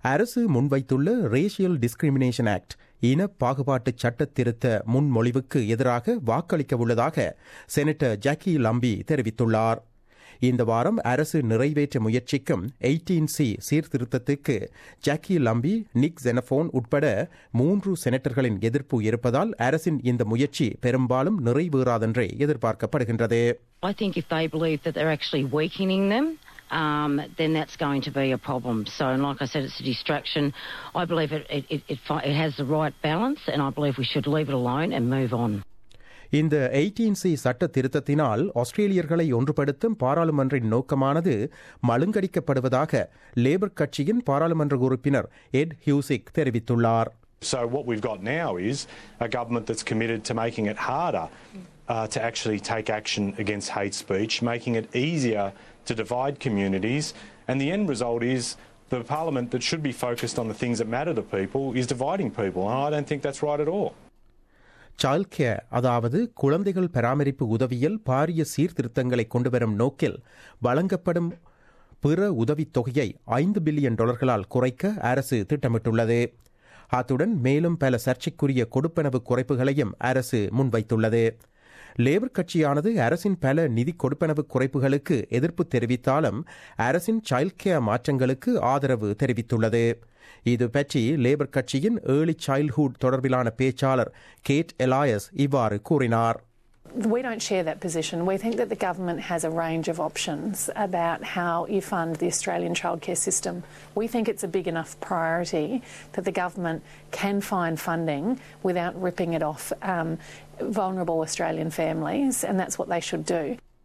அரசு முன்வைத்துள்ள racial discrimination act இன பாகுபாட்டு சட்ட திருத்த முன்மொழிவுக்கு எதிராக வாக்களிக்க உள்ளதாக செனட்டர் ஜாக்கி லம்பி தெரிவித்துள்ளார். இந்த வாரம் அரசு நிறைவேற்ற முயற்சிக்கும் 18C சீர்திருத்தத்துக்கு ஜாக்கி லம்பி, நிக் ஜெனபோன் உட்பட 3 செனட்டர்களின் எதிர்ப்பு இருப்பதால் அரசின் இந்த முயற்சி பெரும்பாலும் நிறைவேறாதென்றே எதிர்பார்க்கப்படுகின்றது. I think if they believe that they're actually weakening them, then that's going to be a problem. So, and like I said, it's a distraction. I believe it has the right balance, and I believe we should leave it alone and move on. இந்த 18C சட்ட திருத்தத்தினால் ஆஸ்திரேலியர்களை ஒன்றுபடுத்தும் பாராளுமன்றின் நோக்கமானது மழுங்கடிக்கப்படுவதாக labour கட்சியின் பாராளுமன்ற உறுப்பினர் எட் ஹியூசிக் தெரிவித்துள்ளார். So what we've got now is a government that's committed to making it harder to actually take action against hate speech, making it easier to divide communities, and the end result is the parliament that should be focused on the things that matter to people is dividing people, and I don't think that's right at all. Child care, அதாவது குழந்தைகள் பராமரிப்பு உதவியில் பாரிய சீர்திருத்தங்களை கொண்டுவரும் நோக்கில் வழங்கப்படும் பிற உதவித் தொகையை $5 பில்லியன் குறைக்க அரசு திட்டமிட்டுள்ளது. அத்துடன் மேலும் பல சர்ச்சைக்குரிய கொடுப்பனவு குறைப்புகளையும் அரசு முன்வைத்துள்ளது. லேபர் கட்சியானது அரசின் பல நிதி கொடுப்பனவு குறைப்புகளுக்கு எதிர்ப்பு தெரிவித்தாலும் அரசின் சைல்ட் கேர் மாற்றங்களுக்கு ஆதரவு தெரிவித்துள்ளது. இது பற்றி லேபர் கட்சியின் ஏர்லி சைல்ட்ஹுட் தொடர்பிலான பேச்சாளர் கேட் எலாயஸ் இவ்வாறு கூறினார். We don't share that position. We think that the government has a range of options about how you fund the Australian childcare system. We think it's a big enough priority that the government can find funding without ripping it off vulnerable Australian families, and that's what they should do.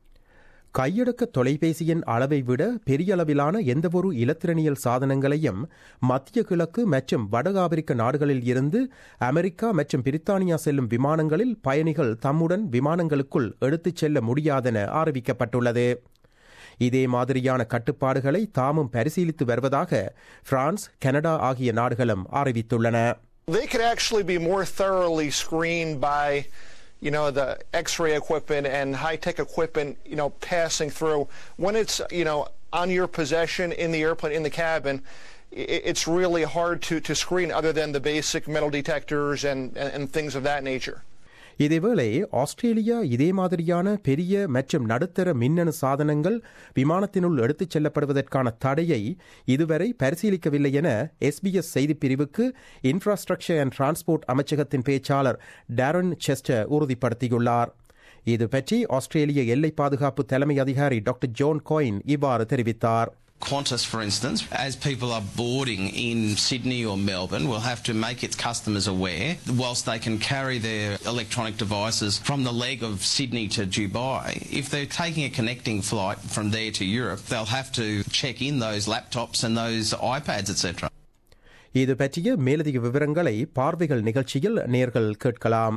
கையடக்க தொலைபேசியின் அளவை விட பெரிய அளவிலான எந்தவொரு இலத்திரனியல் சாதனங்களையும் மத்திய கிழக்கு மற்றும் வட ஆப்பிரிக்க நாடுகளில் இருந்து அமெரிக்கா மற்றும் பிரித்தானியா செல்லும் விமானங்களில் பயணிகள் தம்முடன் விமானங்களுக்குள் எடுத்துச் செல்ல முடியாதென அறிவிக்கப்பட்டுள்ளது. இதே மாதிரியான கட்டுப்பாடுகளை தாமும் பரிசீலித்து வருவதாக பிரான்ஸ், கனடா ஆகிய நாடுகளும் அறிவித்துள்ளன. They could actually be more thoroughly screened by the X-ray equipment and high-tech equipment, passing through. When it's, on your possession in the airplane, in the cabin, it's really hard to screen other than the basic metal detectors and things of that nature. இதேவேளை Australia இதே மாதிரியான பெரிய மற்றும் நடுத்தர மின்னணு சாதனங்கள் விமானத்தினுள் எடுத்துச் செல்லப்படுவதற்கான தடையை இதுவரை பரிசீலிக்கவில்லை என SBS செய்திப்பிரிவுக்கு இன்ஃப்ராஸ்ட்ரக்சர் அண்ட் டிரான்ஸ்போர்ட் அமைச்சகத்தின் பேச்சாளர் டாரன் செஸ்டர் உறுதிப்படுத்தியுள்ளார். இது பற்றி ஆஸ்திரேலிய எல்லை பாதுகாப்பு தலைமை அதிகாரி டாக்டர் ஜோன் கோயின் இவ்வாறு தெரிவித்தார். Qantas, for instance, as people are boarding in Sydney or Melbourne, will have to make its customers aware, whilst they can carry their electronic devices from the leg of Sydney to Dubai, if they're taking a connecting flight from there to Europe, they'll have to check in those laptops and those iPads, etc. இது பற்றிய மேலதிக விவரங்களை பார்வைகள் நிகழ்ச்சியில் நேர்கள் கேட்கலாம்.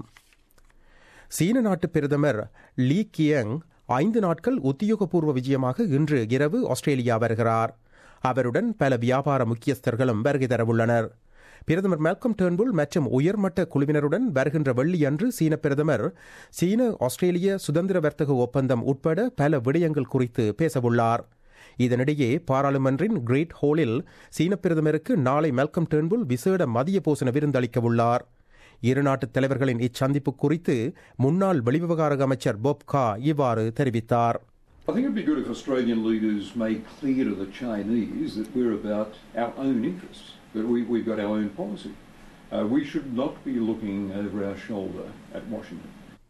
சீன நாட்டு பிரதமர் லீ கியங் 5 நாட்கள் உத்தியோகபூர்வ விஜயமாக இன்று இரவு ஆஸ்திரேலியா வருகிறார். அவருடன் பல வியாபார முக்கியஸ்தர்களும் வருகை தரவுள்ளனர். பிரதமர் மால்கம் டர்ன்புல் மற்றும் உயர்மட்ட குழுவினருடன் வருகின்ற வெள்ளியன்று சீன பிரதமர் சீன ஆஸ்திரேலிய சுதந்திர வர்த்தக ஒப்பந்தம் உட்பட பல விடயங்கள் குறித்து பேசவுள்ளார். இதனிடையே பாராளுமன்றின் கிரேட் ஹாலில் சீன பிரதமருக்கு நாளை மால்கம் டர்ன்புல் விசேட மதிய போசன விருந்தளிக்கவுள்ளார். இரு நாட்டு தலைவர்களின் இச்சந்திப்பு குறித்து முன்னாள் வெளிவிவகார அமைச்சர் பாப் கா இவ்வாறு தெரிவித்தார். I think it'd be good if Australian leaders made clear to the Chinese that we're about our own interests, that we've got our own policy. We should not be looking over our shoulder at Washington.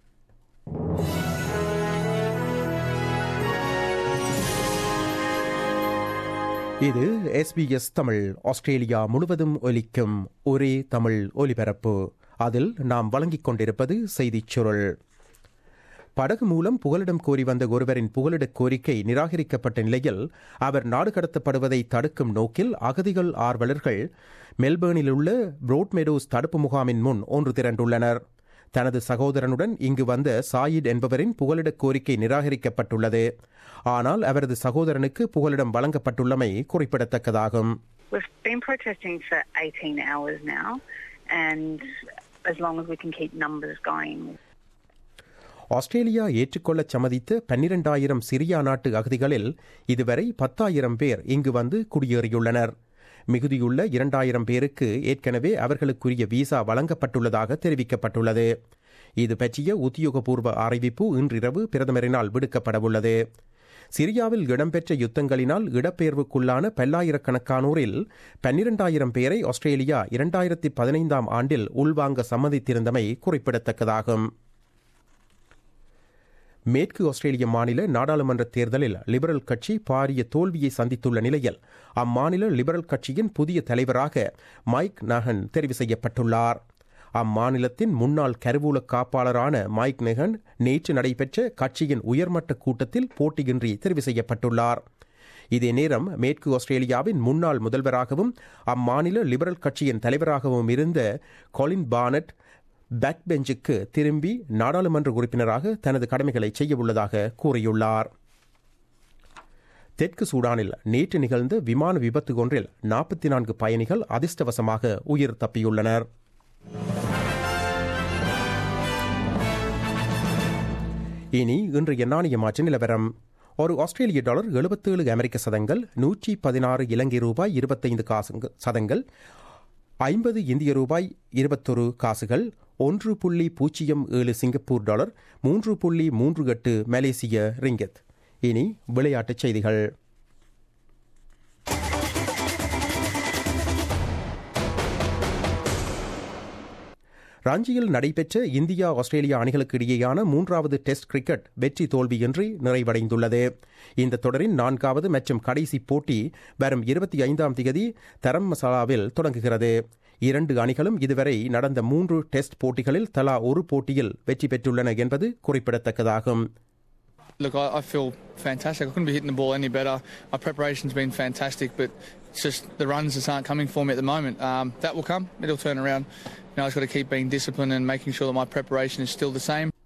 இது SBS Tamil, Australia முழுவதும் ஒலிக்கும் ஒரே தமிழ் ஒலிபரப்பு. அதில் நாம் வழங்கிக் கொண்டிருப்பது செய்திச் சுருள். படகு மூலம் புகலிடம் கோரி வந்த ஒருவரின் புகலிடக் கோரிக்கை நிராகரிக்கப்பட்ட நிலையில் அவர் நாடு கடத்தப்படுவதை தடுக்கும் நோக்கில் அகதிகள் ஆர்வலர்கள் மெல்பேர்னில் உள்ள புரோட்மெடோஸ் தடுப்பு முகாமின் முன் ஒன்று திரண்டுள்ளனர். தனது சகோதரனுடன் இங்கு வந்த சாயிட் என்பவரின் புகலிடக் கோரிக்கை நிராகரிக்கப்பட்டுள்ளது. ஆனால் அவரது சகோதரனுக்கு புகலிடம் வழங்கப்பட்டுள்ளமை குறிப்பிடத்தக்கதாகும். We've been protesting for 18 hours now, and as long as we can keep numbers going. Australia ஏற்றுக்கொள்ள சம்மதித்த 12,000 சிரியா நாட்டு அகதிகளில் இதுவரை 10,000 பேர் இங்கு வந்து குடியேறியுள்ளனர். மிகுதியுள்ள 2000 பேருக்கு ஏற்கனவே அவர்களுக்குரிய விசா வழங்கப்பட்டுள்ளதாக தெரிவிக்கப்பட்டுள்ளது. இது பற்றிய உத்தியோகபூர்வ அறிவிப்பு இன்றிரவு பிரதமரினால் விடுக்கப்படவுள்ளது. சிரியாவில் இடம்பெற்ற யுத்தங்களினால் இடப்பெயர்வுக்குள்ளான பல்லாயிரக்கணக்கானோரில் 12,000 பேரை ஆஸ்திரேலியா 2015 ஆண்டில் உள்வாங்க சம்மதித்திருந்தமை குறிப்பிடத்தக்கதாகும். மேற்கு ஆஸ்திரேலிய மாநில நாடாளுமன்ற தேர்தலில் லிபரல் கட்சி பாரிய தோல்வியை சந்தித்துள்ள நிலையில் அம்மாநில லிபரல் கட்சியின் புதிய தலைவராக மைக் நஹன் தெரிவு செய்யப்பட்டுள்ளார். அம்மாநிலத்தின் முன்னாள் கருவூல காப்பாளரான மைக் நெகன் நேற்று நடைபெற்ற கட்சியின் உயர்மட்ட கூட்டத்தில் போட்டியின்றி தெரிவு செய்யப்பட்டுள்ளார். இதே நேரம் மேற்கு ஆஸ்திரேலியாவின் முன்னாள் முதல்வராகவும் அம்மாநில லிபரல் கட்சியின் தலைவராகவும் இருந்த கொலின் பார்னட் பேக் பெஞ்சுக்கு திரும்பி நாடாளுமன்ற உறுப்பினராக தனது கடமைகளை செய்யவுள்ளதாக கூறியுள்ளார். தெற்கு சூடானில் நேற்று நிகழ்ந்த விமான விபத்து ஒன்றில் 44 பயணிகள் அதிர்ஷ்டவசமாக உயிர் தப்பியுள்ளனர். இனி இன்றைய நாணய மாற்று நிலவரம். ஒரு ஆஸ்திரேலிய டாலர் 77 அமெரிக்க சதங்கள், 116 இலங்கை ரூபாய் 25 சதங்கள், 50 இந்திய ரூபாய் 21 காசுகள், 1.07 சிங்கப்பூர் டாலர், 3.38 மலேசிய ரிங்கத். இனி விளையாட்டுச் செய்திகள். ராஞ்சியில் நடைபெற்ற இந்தியா ஆஸ்திரேலியா அணிகளுக்கு இடையேயான 3வது டெஸ்ட் கிரிக்கெட் வெற்றி தோல்வியின்றி நிறைவடைந்துள்ளது. இந்த தொடரின் 4வது மற்றும் கடைசி போட்டி வரும் 25ஆம் தேதி தரம்மசாலாவில் தொடங்குகிறது. 2 அணிகளும் இதுவரை நடந்த 3 டெஸ்ட் போட்டிகளில் தலா ஒரு போட்டியில் வெற்றி பெற்றுள்ளன என்பது குறிப்பிடத்தக்கதாகும். Look, I feel fantastic. I couldn't be hitting the ball any better. My preparation's been fantastic, but it's just the runs just aren't coming for me at the moment. That will come. It'll turn around. You know, I've got to keep being disciplined and making sure that my preparation is still the same.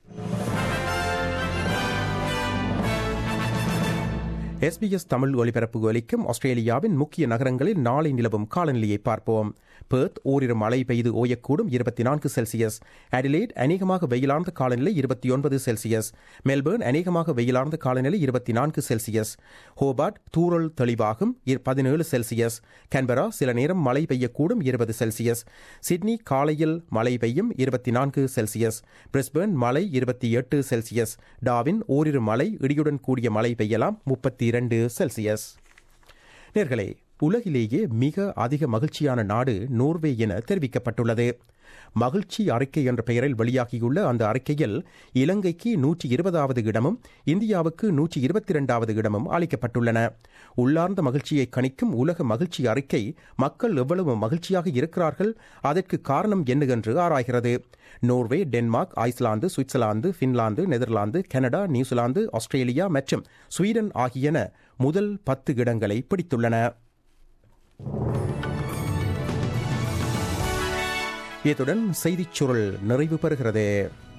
SBS Tamil ஒலிபரப்பு ஒலிக்கும் ஆஸ்திரேலியாவின் முக்கிய நகரங்களில் நாளை நிலவும் காலநிலையை பார்ப்போம். Perth ஓரிரு மழை பெய்து ஓயக்கூடும் 24 செல்சியஸ். அடிலைட் அநேகமாக வெயிலார்ந்த காலநிலை 29 செல்சியஸ். மெல்பர்ன் அநேகமாக வெயிலார்ந்த காலநிலை 24 செல்சியஸ். ஹோபார்ட் தூறல் தெளிவாகும் 17 செல்சியஸ். கேன்பரா சில நேரம் மழை பெய்யக்கூடும் 20 செல்சியஸ். சிட்னி காலையில் மழை பெய்யும் 24 செல்சியஸ். பிரிஸ்பர்ன் மழை 28 செல்சியஸ். டார்வின் ஓரிரு மழை இடியுடன் கூடிய மழை பெய்யலாம் 32 செல்சியஸ். நேர்களே, உலகிலேயே மிக அதிக மகிழ்ச்சியான நாடு நோர்வே என தெரிவிக்கப்பட்டுள்ளது. மகிழ்ச்சி அறிக்கை என்ற பெயரில் வெளியாகியுள்ள அந்த அறிக்கையில் இலங்கைக்கு 120வது இடமும் இந்தியாவுக்கு 122வது இடமும் அளிக்கப்பட்டுள்ளன. உள்ளார்ந்த மகிழ்ச்சியை கணிக்கும் உலக மகிழ்ச்சி அறிக்கை மக்கள் எவ்வளவு மகிழ்ச்சியாக இருக்கிறார்கள், அதற்கு காரணம் என்ன என்று ஆராய்கிறது. Norway, Denmark, Iceland, Switzerland, Finland, Netherlands, Canada, New Zealand, Australia மற்றும் ஸ்வீடன் ஆகியன முதல் 10 இடங்களை பிடித்துள்ளன. இத்துடன் செய்திச் சுருள் நிறைவு பெறுகிறது.